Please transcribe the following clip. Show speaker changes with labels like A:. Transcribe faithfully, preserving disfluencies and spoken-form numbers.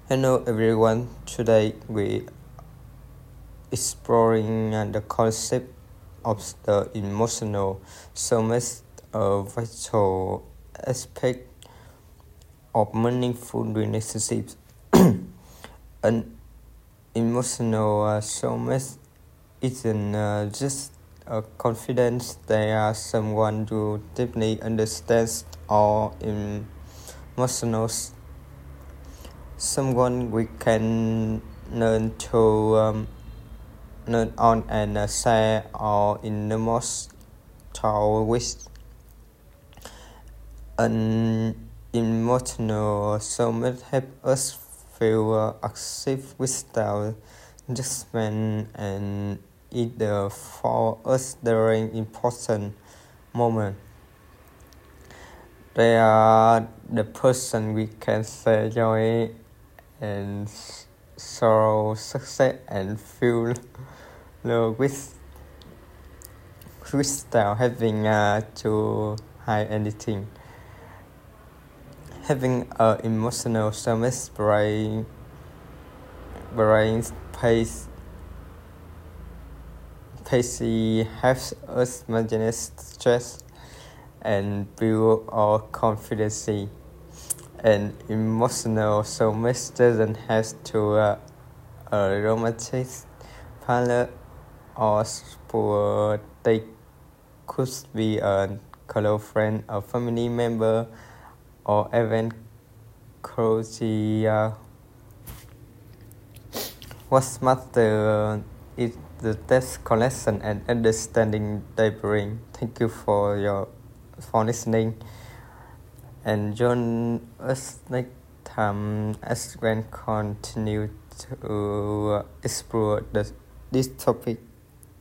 A: Hello everyone. Today we exploring uh, the concept of the emotional summit, a vital aspect of meaningful relationships. An emotional uh, summit isn't uh, just a confidence they are someone who deeply understands our emotional someone we can learn to um, learn on and uh, share our innermost thought with. An emotional summit help us feel uh, active without judgment and either for us during important moment. They are the person we can share joy and sorrow, success and feel love with without having uh, to hide anything. Having an emotional service brain, brain space, pace helps us manage stress and build our confidence. An emotional soulmate doesn't have to uh, a romantic partner or sport. They could be a close friend, a family member, or even close. Uh, what matters is the depth, connection, and understanding they bring. Thank you for your for listening, and join us next time as we continue to explore the, this topic.